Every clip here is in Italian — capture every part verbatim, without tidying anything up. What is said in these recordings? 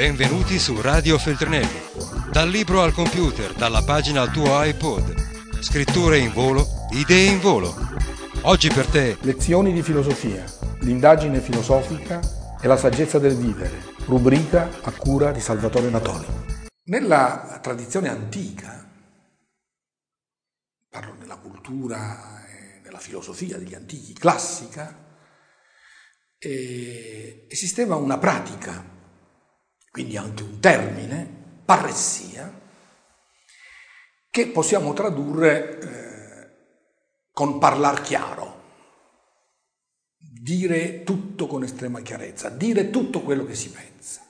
Benvenuti su Radio Feltrinelli. Dal libro al computer, dalla pagina al tuo iPod. Scritture in volo, idee in volo. Oggi per te Lezioni di filosofia, l'indagine filosofica e la saggezza del vivere, rubrica a cura di Salvatore Natoli. Nella tradizione antica, parlo della cultura e della filosofia degli antichi, classica, eh, esisteva una pratica, quindi anche un termine, parressia, che possiamo tradurre eh, con parlar chiaro, dire tutto con estrema chiarezza, dire tutto quello che si pensa.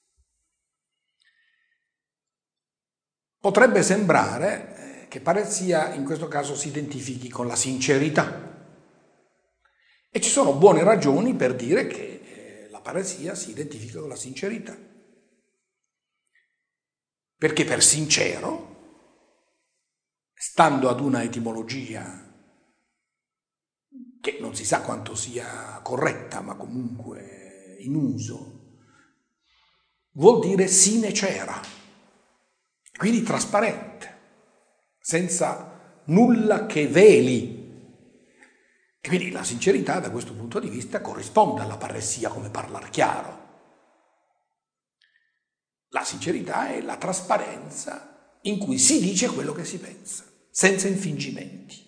Potrebbe sembrare eh, che parressia in questo caso si identifichi con la sincerità, e ci sono buone ragioni per dire che eh, la parressia si identifica con la sincerità. Perché per sincero, stando ad una etimologia che non si sa quanto sia corretta, ma comunque in uso, vuol dire sinecera, quindi trasparente, senza nulla che veli. E quindi la sincerità da questo punto di vista corrisponde alla parressia come parlar chiaro. La sincerità è la trasparenza in cui si dice quello che si pensa, senza infingimenti.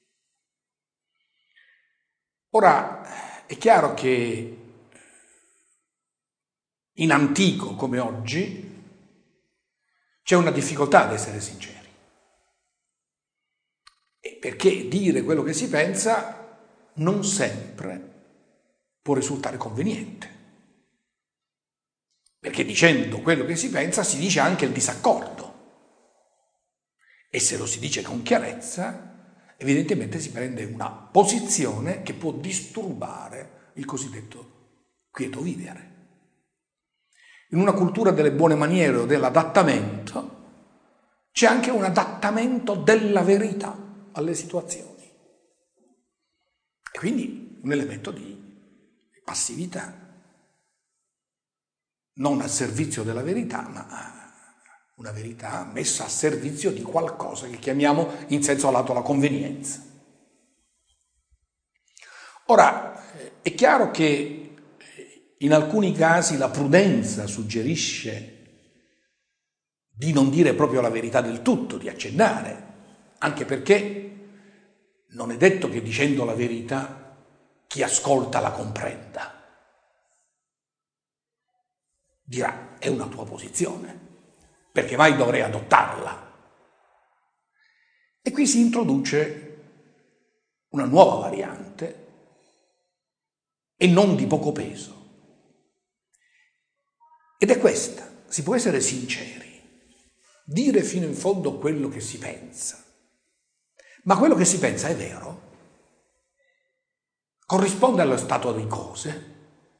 Ora, è chiaro che in antico come oggi c'è una difficoltà ad essere sinceri. E perché dire quello che si pensa non sempre può risultare conveniente. Perché dicendo quello che si pensa si dice anche il disaccordo. E se lo si dice con chiarezza, evidentemente si prende una posizione che può disturbare il cosiddetto quieto vivere. In una cultura delle buone maniere o dell'adattamento c'è anche un adattamento della verità alle situazioni. E quindi un elemento di passività. Non al servizio della verità, ma una verità messa a servizio di qualcosa che chiamiamo in senso lato la convenienza. Ora, è chiaro che in alcuni casi la prudenza suggerisce di non dire proprio la verità del tutto, di accennare, anche perché non è detto che dicendo la verità chi ascolta la comprenda. Dirà, è una tua posizione, perché mai dovrei adottarla. E qui si introduce una nuova variante, e non di poco peso. Ed è questa: si può essere sinceri, dire fino in fondo quello che si pensa, ma quello che si pensa è vero? Corrisponde allo stato di cose?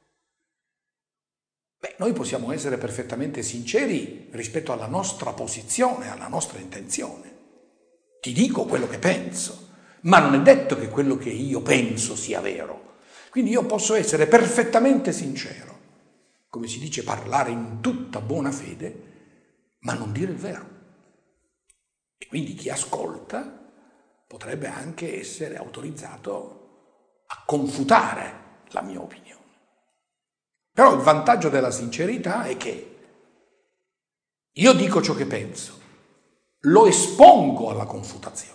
Beh, noi possiamo essere perfettamente sinceri rispetto alla nostra posizione, alla nostra intenzione. Ti dico quello che penso, ma non è detto che quello che io penso sia vero. Quindi io posso essere perfettamente sincero, come si dice, parlare in tutta buona fede, ma non dire il vero. E quindi chi ascolta potrebbe anche essere autorizzato a confutare la mia opinione. Però il vantaggio della sincerità è che io dico ciò che penso, lo espongo alla confutazione.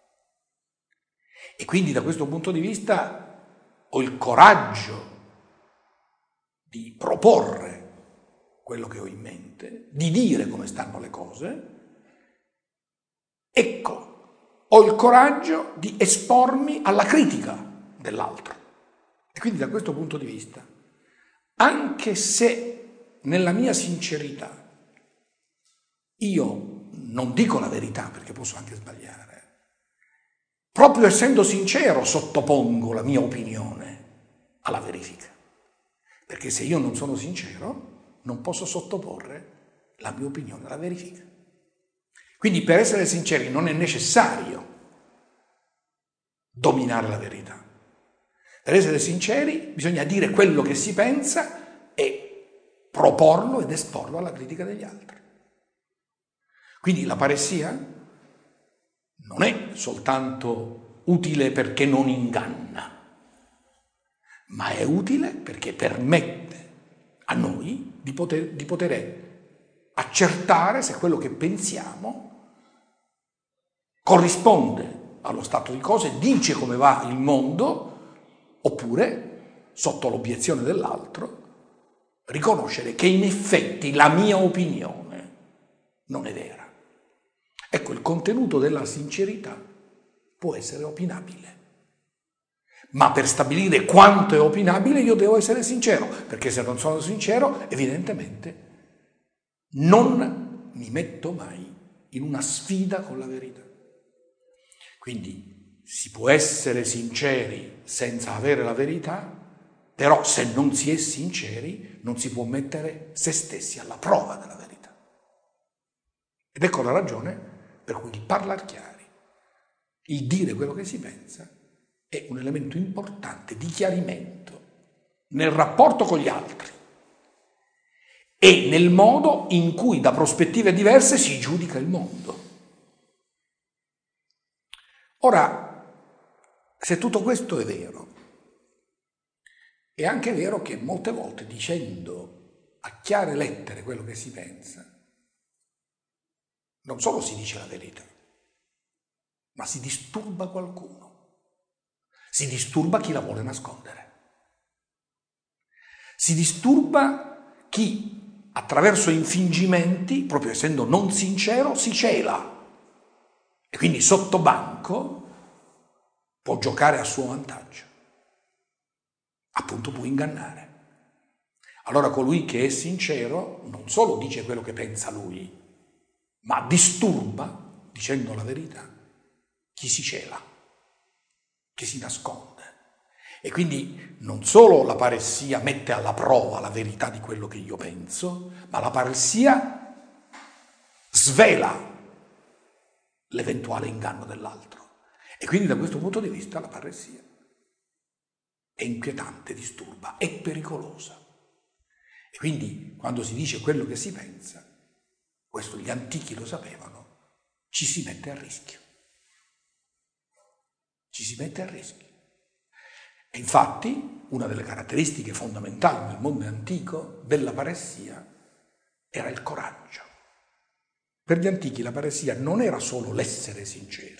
E quindi da questo punto di vista ho il coraggio di proporre quello che ho in mente, di dire come stanno le cose. Ecco, ho il coraggio di espormi alla critica dell'altro. E quindi da questo punto di vista, anche se nella mia sincerità io non dico la verità, perché posso anche sbagliare, proprio essendo sincero sottopongo la mia opinione alla verifica, perché se io non sono sincero non posso sottoporre la mia opinione alla verifica. Quindi per essere sinceri non è necessario dominare la verità. Per essere sinceri bisogna dire quello che si pensa e proporlo ed esporlo alla critica degli altri. Quindi la paressia non è soltanto utile perché non inganna, ma è utile perché permette a noi di poter, di poter accertare se quello che pensiamo corrisponde allo stato di cose, dice come va il mondo, oppure, sotto l'obiezione dell'altro, riconoscere che in effetti la mia opinione non è vera. Ecco, il contenuto della sincerità può essere opinabile, ma per stabilire quanto è opinabile io devo essere sincero, perché se non sono sincero, evidentemente non mi metto mai in una sfida con la verità. Quindi si può essere sinceri senza avere la verità, però se non si è sinceri non si può mettere se stessi alla prova della verità. Ed ecco la ragione per cui il parlare chiari, il dire quello che si pensa, è un elemento importante di chiarimento nel rapporto con gli altri e nel modo in cui da prospettive diverse si giudica il mondo. Ora, se tutto questo è vero, è anche vero che molte volte dicendo a chiare lettere quello che si pensa, non solo si dice la verità, ma si disturba qualcuno. Si disturba chi la vuole nascondere. Si disturba chi, attraverso infingimenti, proprio essendo non sincero, si cela. E quindi sotto banco può giocare a suo vantaggio. Appunto può ingannare. Allora colui che è sincero non solo dice quello che pensa lui, ma disturba, dicendo la verità, chi si cela, chi si nasconde. E quindi non solo la paressia mette alla prova la verità di quello che io penso, ma la paressia svela l'eventuale inganno dell'altro. E quindi da questo punto di vista la paressia è inquietante, disturba, è pericolosa. E quindi quando si dice quello che si pensa, questo gli antichi lo sapevano, ci si mette a rischio. Ci si mette a rischio. E infatti una delle caratteristiche fondamentali nel mondo antico della paressia era il coraggio. Per gli antichi la paressia non era solo l'essere sinceri,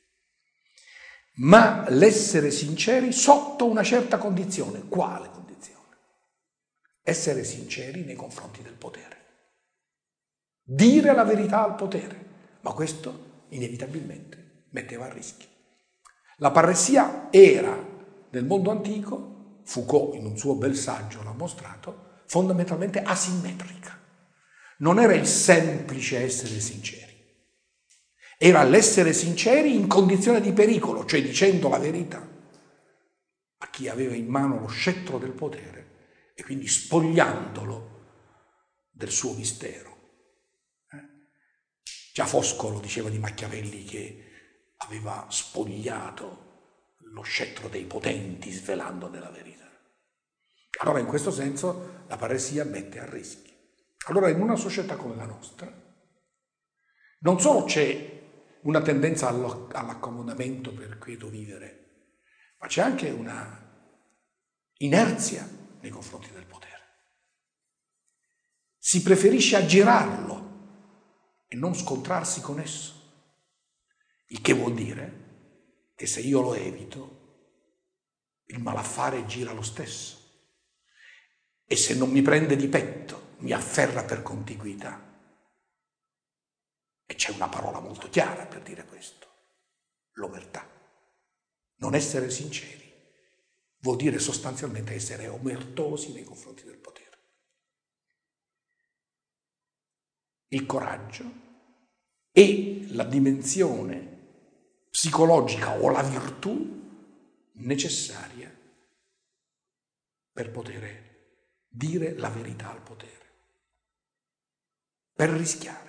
ma l'essere sinceri sotto una certa condizione. Quale condizione? Essere sinceri nei confronti del potere. Dire la verità al potere, ma questo inevitabilmente metteva a rischio. La paressia era, nel mondo antico, Foucault in un suo bel saggio l'ha mostrato, fondamentalmente asimmetrica. Non era il semplice essere sinceri, era l'essere sinceri in condizione di pericolo, cioè dicendo la verità a chi aveva in mano lo scettro del potere e quindi spogliandolo del suo mistero. Eh? Già Foscolo diceva di Machiavelli che aveva spogliato lo scettro dei potenti svelandone la verità. Allora in questo senso la paressia mette a rischio. Allora in una società come la nostra non solo c'è una tendenza all'accomodamento per quieto vivere, ma c'è anche una inerzia nei confronti del potere. Si preferisce aggirarlo e non scontrarsi con esso, il che vuol dire che se io lo evito, il malaffare gira lo stesso. E se non mi prende di petto, mi afferra per contiguità. E c'è una parola molto chiara per dire questo: l'omertà. Non essere sinceri vuol dire sostanzialmente essere omertosi nei confronti del potere. Il coraggio è la dimensione psicologica o la virtù necessaria per poter dire la verità al potere, per rischiare.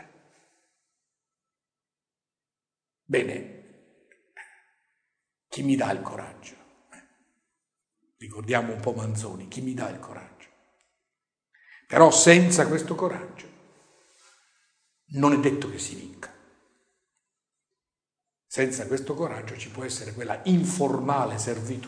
Bene, chi mi dà il coraggio? Eh, ricordiamo un po' Manzoni, chi mi dà il coraggio? Però senza questo coraggio non è detto che si vinca. Senza questo coraggio ci può essere quella informale servitù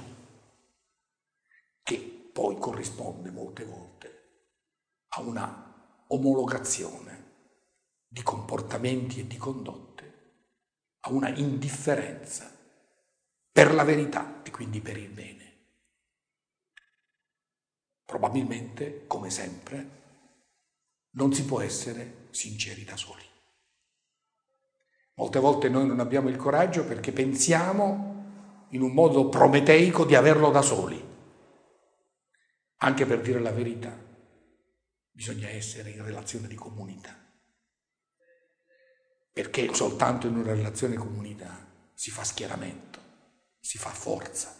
che poi corrisponde molte volte a una omologazione di comportamenti e di condotte, a una indifferenza per la verità e quindi per il bene. Probabilmente, come sempre, non si può essere sinceri da soli. Molte volte noi non abbiamo il coraggio perché pensiamo in un modo prometeico di averlo da soli. Anche per dire la verità bisogna essere in relazione di comunità, perché soltanto in una relazione di comunità si fa schieramento, si fa forza.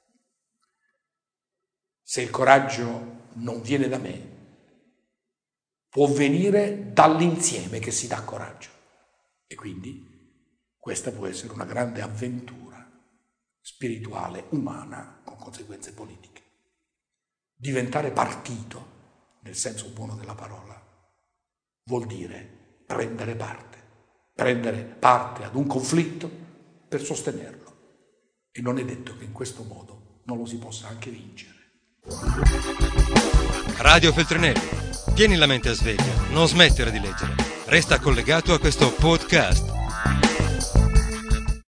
Se il coraggio non viene da me, può venire dall'insieme che si dà coraggio. E quindi questa può essere una grande avventura spirituale, umana, con conseguenze politiche. Diventare partito, nel senso buono della parola, vuol dire prendere parte, prendere parte ad un conflitto per sostenerlo. E non è detto che in questo modo non lo si possa anche vincere. Radio Feltrinelli, tieni la mente a sveglia, non smettere di leggere. Resta collegato a questo podcast.